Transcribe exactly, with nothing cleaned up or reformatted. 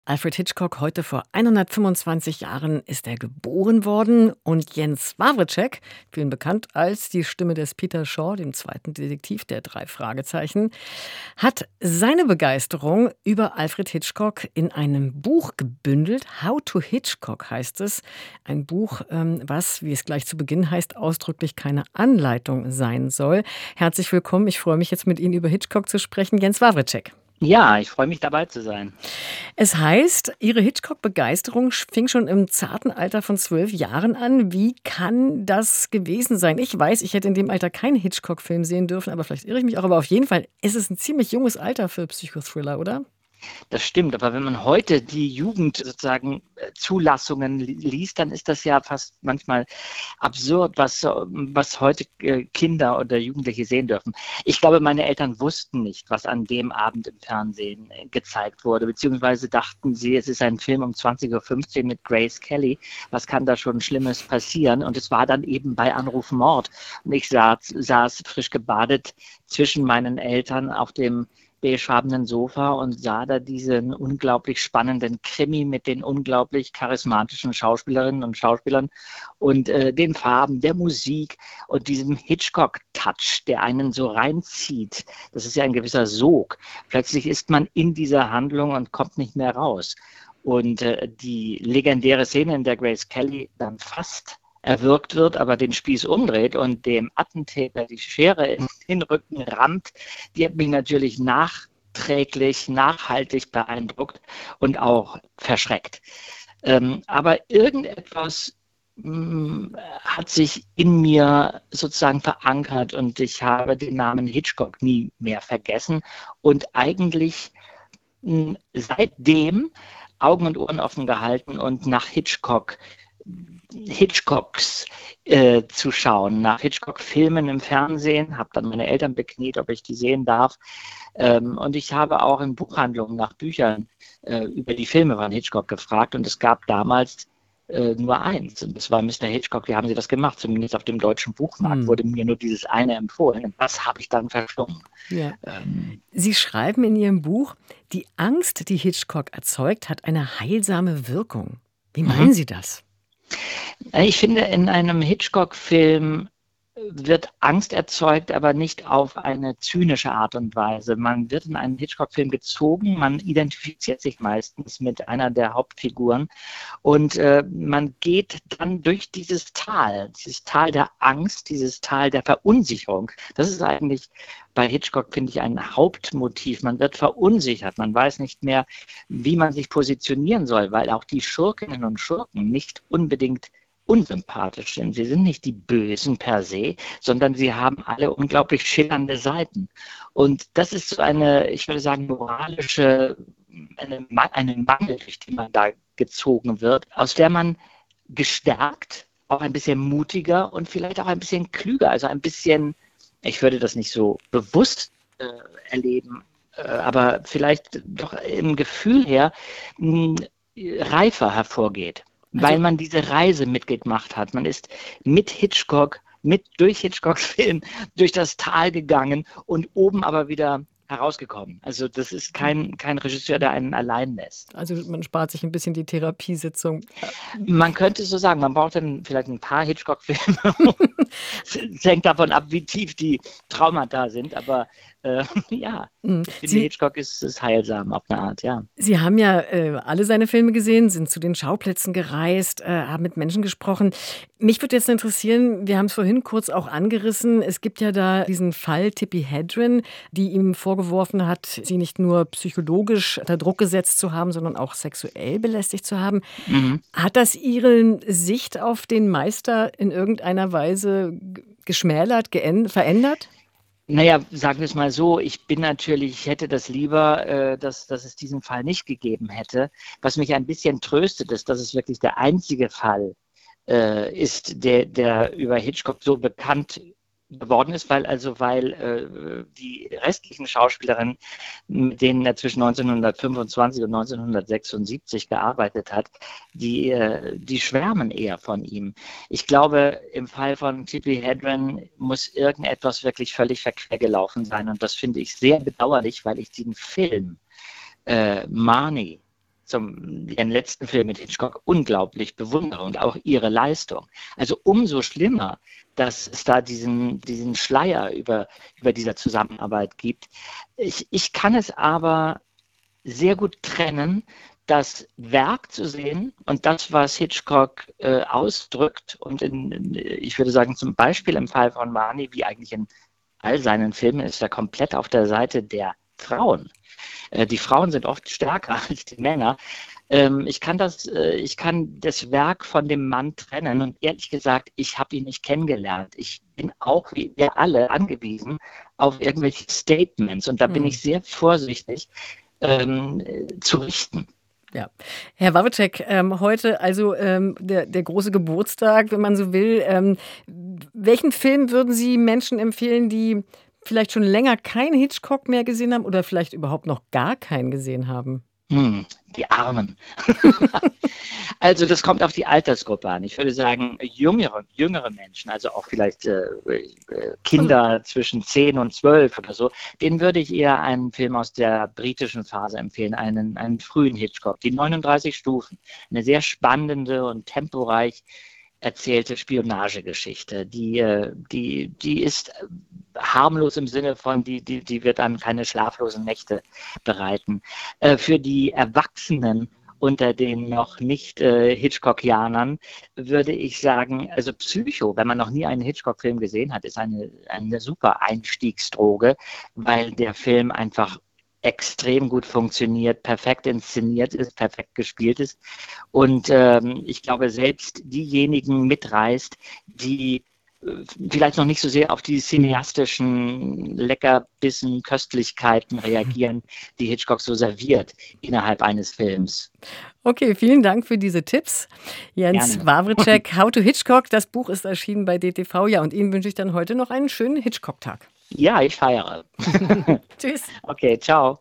Alfred Hitchcock, heute vor hundertfünfundzwanzig Jahren ist er geboren worden und Jens Wawrczeck, vielen bekannt als die Stimme des Peter Shaw, dem zweiten Detektiv der drei Fragezeichen, hat seine Begeisterung über Alfred Hitchcock in einem Buch gebündelt. How to Hitchcock heißt es. Ein Buch, ähm, was, wie es gleich zu Beginn heißt, ausdrücklich keine Anleitung sein soll. Herzlich willkommen. Ich freue mich jetzt mit Ihnen über Hitchcock zu sprechen. Jens Wawrczeck. Ja, ich freue mich dabei zu sein. Es heißt, Ihre Hitchcock-Begeisterung fing schon im zarten Alter von zwölf Jahren an. Wie kann das gewesen sein? Ich weiß, ich hätte in dem Alter keinen Hitchcock-Film sehen dürfen, aber vielleicht irre ich mich auch. Aber auf jeden Fall ist es ein ziemlich junges Alter für Psychothriller, oder? Das stimmt, aber wenn man heute die Jugend sozusagen äh, Zulassungen li- liest, dann ist das ja fast manchmal absurd, was, äh, was heute äh, Kinder oder Jugendliche sehen dürfen. Ich glaube, meine Eltern wussten nicht, was an dem Abend im Fernsehen äh, gezeigt wurde, beziehungsweise dachten sie, es ist ein Film um zwanzig Uhr fünfzehn mit Grace Kelly. Was kann da schon Schlimmes passieren? Und es war dann eben bei Anruf Mord. Und ich saß, saß frisch gebadet zwischen meinen Eltern auf dem beigefarbenen Sofa und sah da diesen unglaublich spannenden Krimi mit den unglaublich charismatischen Schauspielerinnen und Schauspielern und äh, den Farben, der Musik und diesem Hitchcock-Touch, der einen so reinzieht. Das ist ja ein gewisser Sog. Plötzlich ist man in dieser Handlung und kommt nicht mehr raus. Und äh, die legendäre Szene, in der Grace Kelly dann fast erwürgt wird, aber den Spieß umdreht und dem Attentäter die Schere in den Rücken rammt, die hat mich natürlich nachträglich, nachhaltig beeindruckt und auch verschreckt. Ähm, aber irgendetwas mh, hat sich in mir sozusagen verankert und ich habe den Namen Hitchcock nie mehr vergessen und eigentlich mh, seitdem Augen und Ohren offen gehalten und nach Hitchcock Hitchcocks äh, zu schauen, nach Hitchcock-Filmen im Fernsehen, habe dann meine Eltern bekniet, ob ich die sehen darf. Ähm, und ich habe auch in Buchhandlungen nach Büchern äh, über die Filme von Hitchcock gefragt und es gab damals äh, nur eins und das war Mister Hitchcock. Wie haben Sie das gemacht? Zumindest auf dem deutschen Buchmarkt Hm. wurde mir nur dieses eine empfohlen und das habe ich dann verschlungen. Ja. Ähm, Sie schreiben in Ihrem Buch, die Angst, die Hitchcock erzeugt, hat eine heilsame Wirkung. Wie meinen mhm. Sie das? Ich finde, in einem Hitchcock-Film wird Angst erzeugt, aber nicht auf eine zynische Art und Weise. Man wird in einen Hitchcock-Film gezogen, man identifiziert sich meistens mit einer der Hauptfiguren und äh, man geht dann durch dieses Tal, dieses Tal der Angst, dieses Tal der Verunsicherung. Das ist eigentlich bei Hitchcock, finde ich, ein Hauptmotiv. Man wird verunsichert, man weiß nicht mehr, wie man sich positionieren soll, weil auch die Schurkinnen und Schurken nicht unbedingt unsympathisch sind. Sie sind nicht die Bösen per se, sondern sie haben alle unglaublich schillernde Seiten. Und das ist so eine, ich würde sagen, moralische, eine, eine Mangel, durch die man da gezogen wird, aus der man gestärkt, auch ein bisschen mutiger und vielleicht auch ein bisschen klüger, also ein bisschen, ich würde das nicht so bewusst äh, erleben, äh, aber vielleicht doch im Gefühl her mh, reifer hervorgeht. Also, Weil man diese Reise mitgemacht hat. Man ist mit Hitchcock, mit durch Hitchcocks Film, durch das Tal gegangen und oben aber wieder herausgekommen. Also das ist kein, kein Regisseur, der einen allein lässt. also man spart sich ein bisschen die Therapiesitzung. Man könnte so sagen, man braucht dann vielleicht ein paar Hitchcock-Filme. Es hängt davon ab, wie tief die Traumata sind, aber äh, ja, Mhm. ich finde, Sie, Hitchcock ist, ist heilsam auf eine Art, ja. Sie haben ja äh, alle seine Filme gesehen, sind zu den Schauplätzen gereist, äh, haben mit Menschen gesprochen. Mich würde jetzt interessieren, wir haben es vorhin kurz auch angerissen, es gibt ja da diesen Fall Tippi Hedren, die ihm vorgeworfen hat, sie nicht nur psychologisch unter Druck gesetzt zu haben, sondern auch sexuell belästigt zu haben. Mhm. Hat das Ihre Sicht auf den Meister in irgendeiner Weise g- geschmälert, geänd- verändert? Naja, sagen wir es mal so, ich bin natürlich, ich hätte das lieber, äh, dass, dass es diesen Fall nicht gegeben hätte. Was mich ein bisschen tröstet, ist, dass es wirklich der einzige Fall äh, ist, der, der über Hitchcock so bekannt geworden ist, weil also weil äh, die restlichen Schauspielerinnen, mit denen er zwischen neunzehnhundertfünfundzwanzig und neunzehnhundertsechsundsiebzig gearbeitet hat, die, äh, die schwärmen eher von ihm. Ich glaube, im Fall von Tippi Hedren muss irgendetwas wirklich völlig verquer gelaufen sein und das finde ich sehr bedauerlich, weil ich den Film äh, Marnie zum ihren letzten Film mit Hitchcock unglaublich bewundere und auch ihre Leistung. Also umso schlimmer, dass es da diesen, diesen Schleier über, über dieser Zusammenarbeit gibt. Ich, ich kann es aber sehr gut trennen, das Werk zu sehen und das, was Hitchcock äh, ausdrückt und in, in, ich würde sagen, zum Beispiel im Fall von Marnie, wie eigentlich in all seinen Filmen, ist er komplett auf der Seite der Frauen. Äh, die Frauen sind oft stärker als die Männer. Ähm, ich kann das, äh, ich kann das Werk von dem Mann trennen und ehrlich gesagt, ich habe ihn nicht kennengelernt. Ich bin auch, wie wir alle, angewiesen auf irgendwelche Statements und da bin Hm. ich sehr vorsichtig ähm, zu richten. Ja, Herr Wawrczeck, ähm, heute also ähm, der, der große Geburtstag, wenn man so will. Ähm, welchen Film würden Sie Menschen empfehlen, die vielleicht schon länger keinen Hitchcock mehr gesehen haben oder vielleicht überhaupt noch gar keinen gesehen haben? Hm, die Armen. Also das kommt auf die Altersgruppe an. Ich würde sagen, jüngere, jüngere Menschen, also auch vielleicht äh, Kinder also zwischen zehn und zwölf oder so, denen würde ich eher einen Film aus der britischen Phase empfehlen, einen, einen frühen Hitchcock, die neununddreißig Stufen. Eine sehr spannende und temporeich erzählte Spionagegeschichte. Die, die, die ist harmlos im Sinne von, die, die, die wird einem keine schlaflosen Nächte bereiten. Für die Erwachsenen unter den noch nicht äh, Hitchcockianern würde ich sagen, also Psycho, wenn man noch nie einen Hitchcock-Film gesehen hat, ist eine, eine super Einstiegsdroge, weil der Film einfach extrem gut funktioniert, perfekt inszeniert ist, perfekt gespielt ist. Und ähm, ich glaube, selbst diejenigen mitreißt, die äh, vielleicht noch nicht so sehr auf die cineastischen Leckerbissen, Köstlichkeiten reagieren, die Hitchcock so serviert innerhalb eines Films. Okay, vielen Dank für diese Tipps. Jens Gerne. Wawrczeck, How to Hitchcock. Das Buch ist erschienen bei D T V. Ja, und Ihnen wünsche ich dann heute noch einen schönen Hitchcock-Tag. Ja, ich feiere. Tschüss. Okay, ciao.